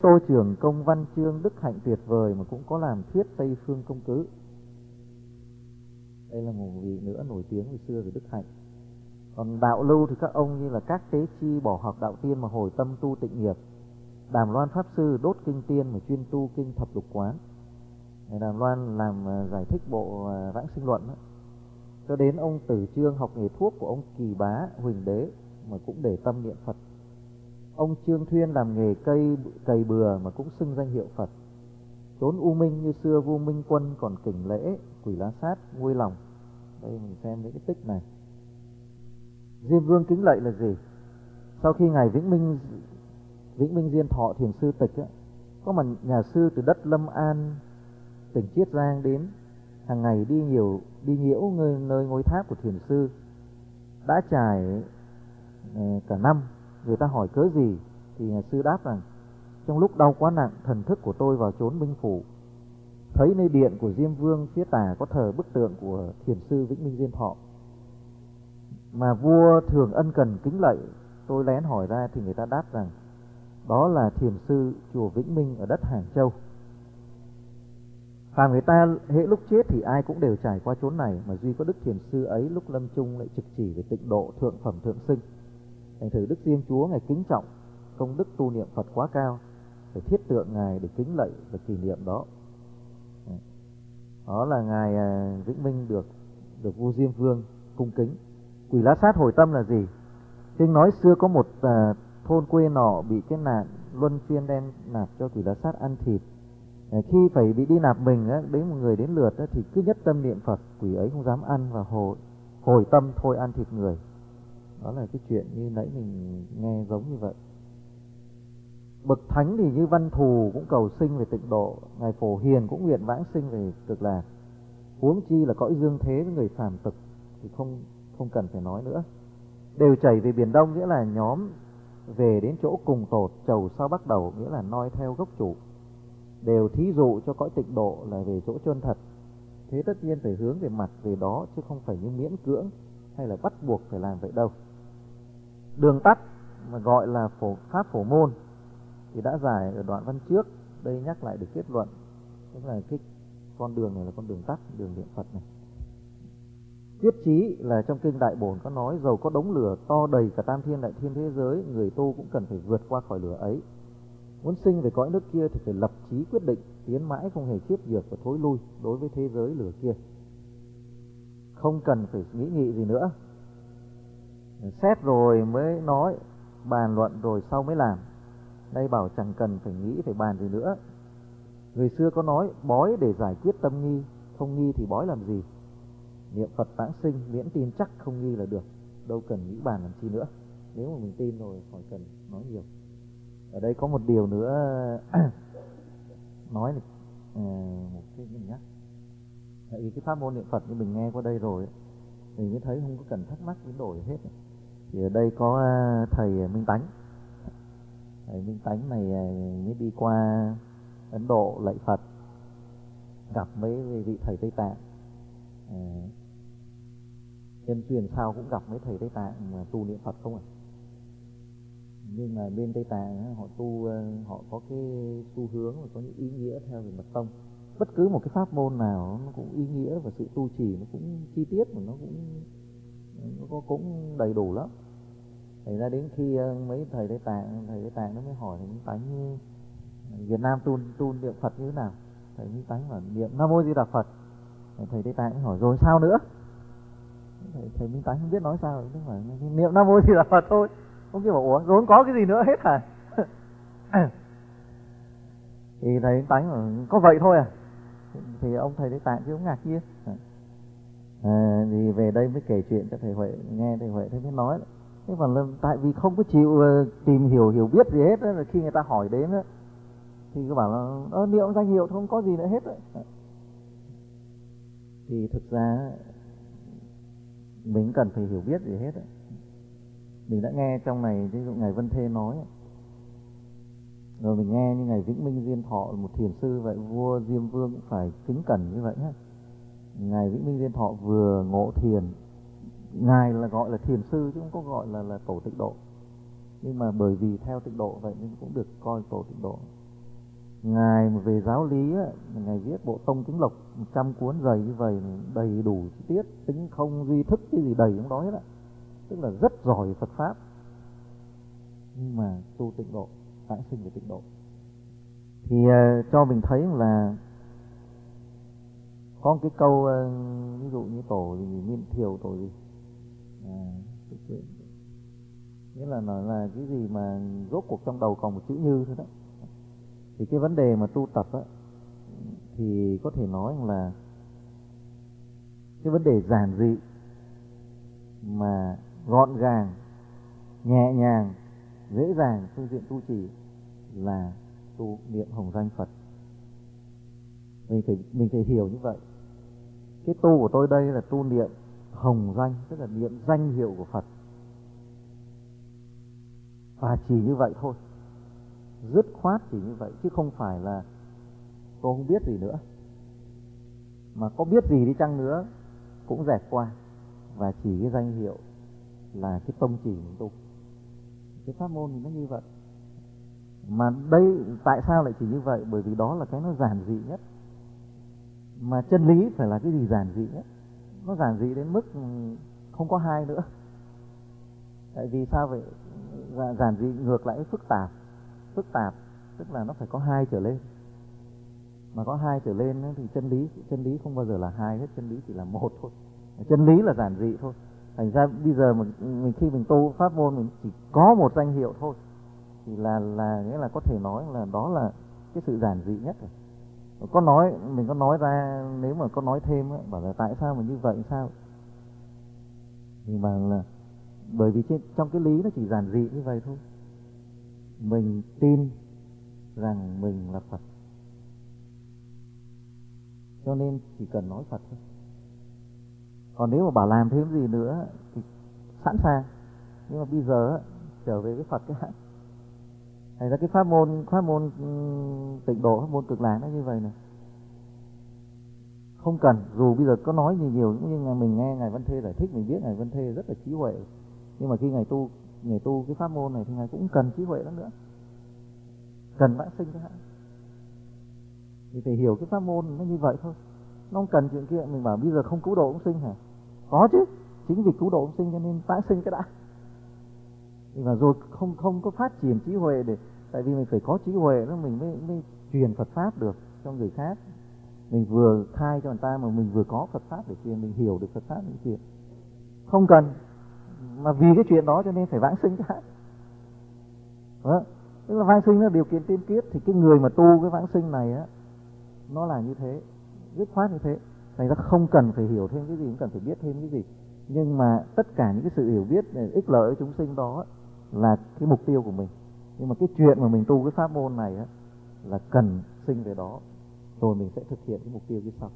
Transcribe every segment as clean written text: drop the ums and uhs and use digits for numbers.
Tô Trưởng công văn chương đức hạnh tuyệt vời mà cũng có làm thuyết Tây Phương Công Cứ. Đây là một vị nữa nổi tiếng ngày xưa về đức hạnh. Còn đạo lưu thì các ông như là Các Tế Chi bỏ học đạo tiên mà hồi tâm tu tịnh nghiệp, Đàm Loan Pháp Sư đốt kinh tiên mà chuyên tu kinh Thập Lục Quán. Đàm Loan làm giải thích bộ Vãng Sinh Luận đó. Cho đến ông Tử Chương học nghề thuốc của ông Kỳ Bá Huỳnh Đế mà cũng để tâm niệm Phật. Ông Trương Thuyên làm nghề cày bừa mà cũng xưng danh hiệu Phật. Chốn U Minh như xưa vua Minh Quân còn kỉnh lễ Quỷ Lá Sát nguôi lòng. Đây mình xem những cái tích này. Diêm Vương kính lạy là gì? Sau khi ngài Vĩnh Minh Diên Thọ thiền sư tịch á, có một nhà sư từ đất Lâm An tỉnh Chiết Giang đến, hàng ngày đi nhiễu nơi ngôi tháp của thiền sư. Đã trải cả năm, người ta hỏi cớ gì thì nhà sư đáp rằng: trong lúc đau quá nặng, thần thức của tôi vào chốn Minh Phủ, thấy nơi điện của Diêm Vương phía tả có thờ bức tượng của thiền sư Vĩnh Minh Diên Thọ, mà vua thường ân cần kính lạy. Tôi lén hỏi ra thì người ta đáp rằng đó là thiền sư chùa Vĩnh Minh ở đất Hàng Châu. Phàm người ta hễ lúc chết thì ai cũng đều trải qua chốn này, mà duy có đức thiền sư ấy lúc lâm chung lại trực chỉ về tịnh độ thượng phẩm thượng sinh. Thành thử Đức Diêm Chúa ngài kính trọng công đức tu niệm Phật quá cao, phải thiết tượng ngài để kính lạy và kỷ niệm đó. Đó là ngài Vĩnh Minh được vua Diêm Vương cung kính. Quỷ Lá Sát hồi tâm là gì? Kinh nói xưa có một thôn quê nọ bị cái nạn luân phiên đem nạp cho Quỷ Lá Sát ăn thịt. Khi phải bị đi nạp mình á, đến một người đến lượt á, thì cứ nhất tâm niệm Phật, quỷ ấy không dám ăn và hồi tâm thôi ăn thịt người. Đó là cái chuyện như nãy mình nghe giống như vậy. Bậc thánh thì như Văn Thù cũng cầu sinh về tịnh độ, ngài Phổ Hiền cũng nguyện vãng sinh về cực lạc. Huống chi là cõi dương thế với người phàm tục thì không cần phải nói nữa. Đều chảy về biển Đông, nghĩa là nhóm về đến chỗ cùng tột, chầu sau bắt đầu, nghĩa là noi theo gốc chủ. Đều thí dụ cho cõi tịnh độ là về chỗ chân thật. Thế tất nhiên phải hướng về mặt về đó, chứ không phải như miễn cưỡng hay là bắt buộc phải làm vậy đâu. Đường tắt mà gọi là pháp phổ môn thì đã giải ở đoạn văn trước, đây nhắc lại được kết luận, tức là cái con đường này là con đường tắt, đường niệm Phật này. Quyết chí là trong kinh Đại Bổn có nói, dầu có đống lửa to đầy cả tam thiên đại thiên thế giới, người tu cũng cần phải vượt qua khỏi lửa ấy. Muốn sinh về cõi nước kia thì phải lập chí quyết định, tiến mãi không hề khiếp nhược và thối lui đối với thế giới lửa kia. Không cần phải nghĩ nghị gì nữa, xét rồi mới nói, bàn luận rồi sau mới làm. Đây bảo chẳng cần phải nghĩ phải bàn gì nữa. Người xưa có nói bói để giải quyết tâm nghi, không nghi thì bói làm gì. Niệm Phật vãng sinh miễn tin chắc không nghi là được, đâu cần nghĩ bàn làm chi nữa. Nếu mà mình tin rồi khỏi cần nói nhiều. Ở đây có một điều nữa nói này, một cái mình nhắc. Tại vì cái pháp môn niệm Phật như mình nghe qua đây rồi, mình mới thấy không có cần thắc mắc biến đổi hết. Thì ở đây có thầy Minh Tánh. Thầy Minh Tánh này mới đi qua Ấn Độ lạy Phật, gặp mấy vị thầy Tây Tạng. Nhân duyên sao cũng gặp mấy thầy Tây Tạng mà tu niệm Phật không à. Nhưng mà bên Tây Tạng họ tu, họ có cái xu hướng và có những ý nghĩa theo về mật tông. Bất cứ một cái pháp môn nào nó cũng ý nghĩa và sự tu trì nó cũng chi tiết mà nó cũng đầy đủ lắm. Thành ra đến khi mấy thầy Tây Tạng nó mới hỏi thầy Minh Tánh Việt Nam tu niệm Phật như thế nào. Thầy Minh Tánh bảo niệm Nam Mô Di Đà Phật. Thầy Tây Tạng hỏi rồi sao nữa. Thầy Minh Tánh không biết nói sao, chứ phải niệm Nam Mô Di Đà Phật thôi. Ông kia bảo ủa rồi không có cái gì nữa hết hả? Thì thầy Minh Tánh bảo có vậy thôi à. Thì ông thầy Tây Tạng chứ không ngạc nhiên. Thì về đây mới kể chuyện cho thầy Huệ nghe, thầy Huệ thế mới nói. Thế còn là tại vì không có chịu tìm hiểu biết gì hết đó, là khi người ta hỏi đến đó, thì cứ bảo là niệm danh hiệu không có gì nữa hết đấy. Thì thực ra mình cần phải hiểu biết gì hết đấy. Mình đã nghe trong này, ví dụ ngài Vân Thê nói, rồi mình nghe như ngài Vĩnh Minh Diên Thọ một thiền sư vậy, vua Diêm Vương cũng phải kính cẩn như vậy nhé. Ngài Vĩnh Minh Diên Thọ vừa ngộ thiền, ngài là gọi là thiền sư chứ không có gọi là tổ tịnh độ. Nhưng mà bởi vì theo tịnh độ vậy nên cũng được coi tổ tịnh độ. Ngài mà về giáo lý á, Ngài viết bộ Tông Kính Lộc 100 cuốn dày như vậy, đầy đủ chi tiết, tính không duy thức cái gì đầy trong đó hết á. Tức là rất giỏi Phật Pháp, nhưng mà tu tịnh độ, vãng sinh về tịnh độ. Thì cho mình thấy là có một cái câu ví dụ như tổ gì Miên Thiều, tổ gì nghĩa là nói là cái gì mà rốt cuộc trong đầu còn một chữ như thôi đó. Thì cái vấn đề mà tu tập á, thì có thể nói là cái vấn đề giản dị mà gọn gàng, nhẹ nhàng, dễ dàng phương diện tu trì là tu niệm hồng danh Phật. Mình phải hiểu như vậy. Cái tu của tôi đây là tu niệm hồng danh, tức là niệm danh hiệu của Phật, và chỉ như vậy thôi, dứt khoát chỉ như vậy, chứ không phải là tôi không biết gì nữa. Mà có biết gì đi chăng nữa cũng dẹp qua, và chỉ cái danh hiệu là cái tông chỉ mình tu. Cái pháp môn thì nó như vậy. Mà đây tại sao lại chỉ như vậy? Bởi vì đó là cái nó giản dị nhất. Mà chân lý phải là cái gì giản dị nhất. Nó giản dị đến mức không có hai nữa. Tại vì sao vậy? Giản dị ngược lại với phức tạp. Phức tạp tức là nó phải có hai trở lên. Mà có hai trở lên thì chân lý không bao giờ là hai hết, chân lý chỉ là một thôi. Chân lý là giản dị thôi. Thành ra bây giờ mình khi mình tu pháp môn mình chỉ có một danh hiệu thôi, thì là nghĩa là có thể nói là đó là cái sự giản dị nhất rồi. Mình có nói ra, nếu mà có nói thêm ấy, bảo là tại sao mà như vậy sao, thì mà là bởi vì trong cái lý nó chỉ giản dị như vậy thôi. Mình tin rằng mình là Phật, cho nên chỉ cần nói Phật thôi. Còn nếu mà bảo làm thêm gì nữa thì sẵn sàng, nhưng mà bây giờ trở về với Phật cái hãng. Thành ra cái pháp môn tịnh độ, pháp môn Cực Lạc nó như vậy này. Không cần, dù bây giờ có nói nhiều nhưng mà mình nghe Ngài Văn Thê giải thích, mình biết Ngài Văn Thê rất là trí huệ. Nhưng mà khi Ngài tu cái pháp môn này thì Ngài cũng cần trí huệ đó nữa. Cần vãng sinh cái hãng. Thì phải hiểu cái pháp môn nó như vậy thôi. Nó không cần chuyện kia. Mình bảo bây giờ không cứu độ ông sinh hả? Có chứ. Chính vì cứu độ ông sinh cho nên vãng sinh cái đã. Nhưng mà rồi không có phát triển trí huệ để, tại vì mình phải có trí huệ đó mình mới truyền Phật Pháp được cho người khác. Mình vừa khai cho người ta mà mình vừa có Phật Pháp để truyền, mình hiểu được Phật Pháp để truyền. Không cần. Mà vì cái chuyện đó cho nên phải vãng sinh cái đó. Tức là vãng sinh là điều kiện tiên quyết. Thì cái người mà tu cái vãng sinh này á, nó là như thế, dứt khoát như thế. Thành ra không cần phải hiểu thêm cái gì, không cần phải biết thêm cái gì. Nhưng mà tất cả những cái sự hiểu biết ích lợi cho chúng sinh đó là cái mục tiêu của mình. Nhưng mà cái chuyện mà mình tu cái pháp môn này á, là cần sinh về đó, rồi mình sẽ thực hiện cái mục tiêu phía sau.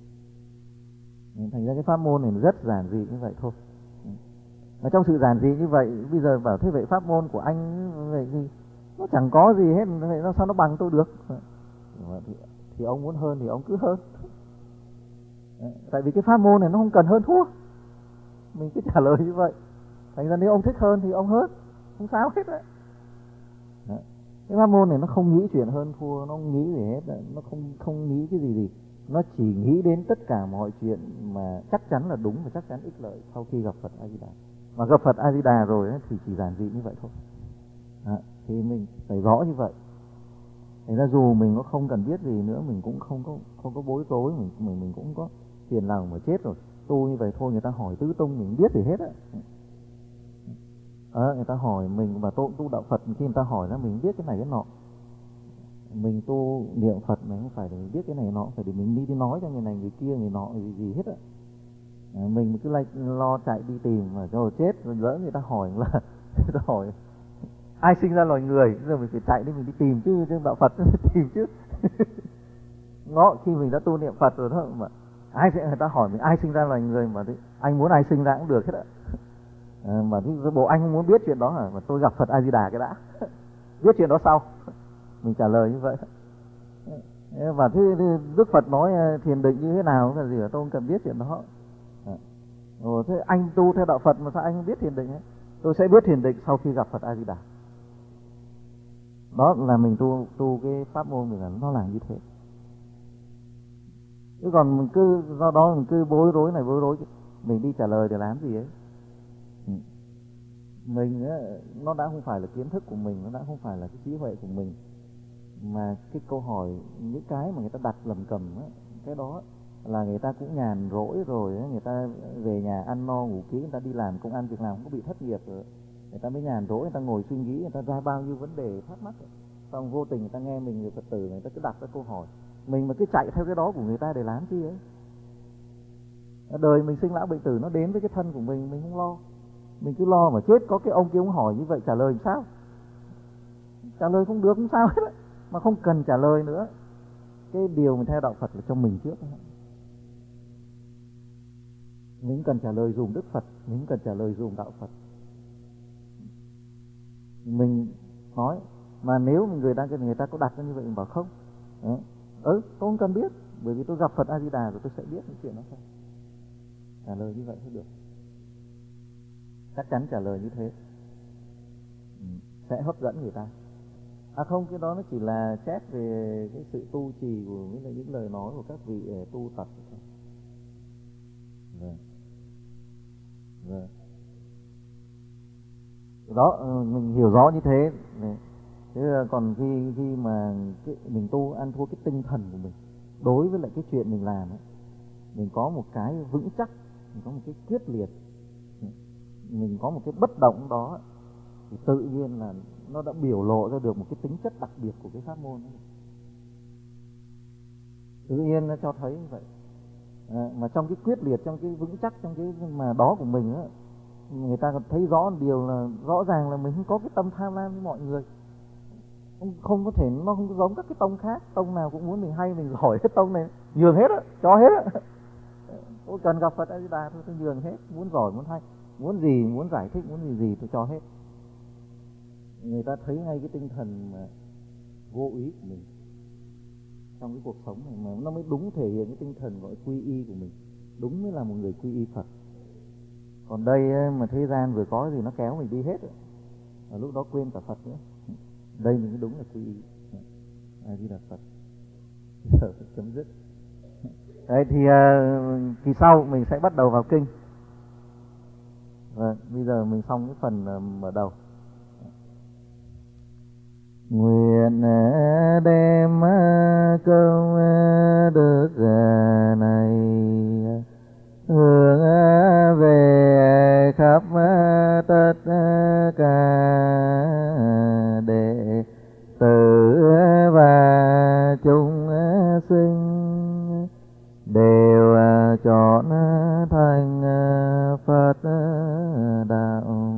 Thành ra cái pháp môn này rất giản dị như vậy thôi. Mà trong sự giản dị như vậy, bây giờ bảo thế vậy pháp môn của anh vậy thì nó chẳng có gì hết, vậy nó sao nó bằng tôi được? Thì ông muốn hơn thì ông cứ hơn. Tại vì cái pháp môn này nó không cần hơn thua. Mình cứ trả lời như vậy. Thành ra nếu ông thích hơn thì ông hơn, không sao hết đấy. Cái pháp môn này nó không nghĩ chuyện hơn thua, nó không nghĩ gì hết, nó không nghĩ cái gì. Nó chỉ nghĩ đến tất cả mọi chuyện mà chắc chắn là đúng và chắc chắn ích lợi sau khi gặp Phật A Di Đà. Mà gặp Phật A Di Đà rồi ấy, thì chỉ giản dị như vậy thôi. Thì mình phải rõ như vậy. Thành ra dù mình có không cần biết gì nữa, mình cũng không có bối rối, mình cũng có phiền lòng mà chết rồi. Tu như vậy thôi, người ta hỏi tứ tung mình biết gì hết á. Người ta hỏi mình và tu đạo Phật, khi người ta hỏi ra mình biết cái này cái nọ. Mình tu niệm Phật này không phải để mình biết cái này nọ, phải để mình đi nói cho người này người kia người nọ gì hết á. Mình cứ lo chạy đi tìm mà rồi chết rồi, lỡ người ta hỏi là người ta hỏi ai sinh ra loài người, giờ mình phải chạy đi mình đi tìm chứ đạo Phật tìm chứ. Ngõ khi mình đã tu niệm Phật rồi đó mà người ta hỏi mình ai sinh ra loài người, mà anh muốn ai sinh ra cũng được hết ạ. Mà bộ anh không muốn biết chuyện đó hả? Mà tôi gặp Phật A Di Đà cái đã. Biết chuyện đó sau. Mình trả lời như vậy. Và Đức Phật nói thiền định như thế nào là gì mà tôi không cần biết chuyện đó. Thế anh tu theo đạo Phật mà sao anh không biết thiền định ấy? Tôi sẽ biết thiền định sau khi gặp Phật A Di Đà. Đó là mình tu cái pháp môn mình là nó là như thế. Chứ còn mình cứ do đó mình cứ bối rối này bối rối kia, mình đi trả lời để làm gì ấy. Mình á, nó đã không phải là kiến thức của mình, nó đã không phải là cái trí huệ của mình, mà cái câu hỏi, những cái mà người ta đặt lầm cầm á, cái đó là người ta cũng nhàn rỗi rồi á, người ta về nhà ăn no ngủ kỹ, người ta đi làm công ăn việc làm không có bị thất nghiệp rồi, người ta mới nhàn rỗi, người ta ngồi suy nghĩ, người ta ra bao nhiêu vấn đề thắc mắc rồi. Xong vô tình người ta nghe mình người Phật tử, người ta cứ đặt cái câu hỏi, mình mà cứ chạy theo cái đó của người ta để làm chi ấy. Đời mình sinh lão bệnh tử nó đến với cái thân của mình không lo, mình cứ lo mà chết. Có cái ông kia ông hỏi như vậy trả lời làm sao? Trả lời không được không sao hết, mà không cần trả lời nữa. Cái điều mình theo đạo Phật là cho mình trước. Mình cần trả lời dùng Đức Phật, mình cần trả lời dùng đạo Phật. Mình nói mà nếu người ta có đặt ra như vậy mình bảo không, tôi không cần biết, bởi vì tôi gặp Phật A Di Đà rồi tôi sẽ biết những chuyện đó thôi. Trả lời như vậy mới được, chắc chắn trả lời như thế sẽ hấp dẫn người ta. Không, cái đó nó chỉ là chép về cái sự tu trì của những lời nói của các vị tu tập thôi. Vâng. Vâng. Đó mình hiểu rõ như thế. Thế còn khi mà mình tu ăn thua cái tinh thần của mình đối với lại cái chuyện mình làm ấy, mình có một cái vững chắc, mình có một cái quyết liệt, mình có một cái bất động đó, thì tự nhiên là nó đã biểu lộ ra được một cái tính chất đặc biệt của cái pháp môn đó. Tự nhiên nó cho thấy như vậy. Mà trong cái quyết liệt, trong cái vững chắc, trong cái mà đó của mình á, người ta còn thấy rõ điều là rõ ràng là mình không có cái tâm tham lam như mọi người. Không có thể, nó không giống các cái tông khác. Tông nào cũng muốn mình hay, mình giỏi, cái tông này nhường hết á, cho hết á. Tôi cần gặp Phật A Di Đà thôi, tôi nhường hết, muốn giỏi, muốn hay, muốn gì, muốn giải thích, muốn gì tôi cho hết. Người ta thấy ngay cái tinh thần mà vô ý của mình trong cái cuộc sống này, mà nó mới đúng thể hiện cái tinh thần gọi quy y của mình, đúng mới là một người quy y Phật. Còn đây mà thế gian vừa có gì nó kéo mình đi hết, ở lúc đó quên cả Phật nữa. Đây mình mới đúng là quy y A Di Đà Phật. Giờ phải chấm dứt. Đấy thì kỳ sau mình sẽ bắt đầu vào kinh. Bây giờ mình xong cái phần mở đầu. Nguyện đem công đức này hướng về khắp tất cả đệ tử và chúng sinh đều chọn thành Phật đạo.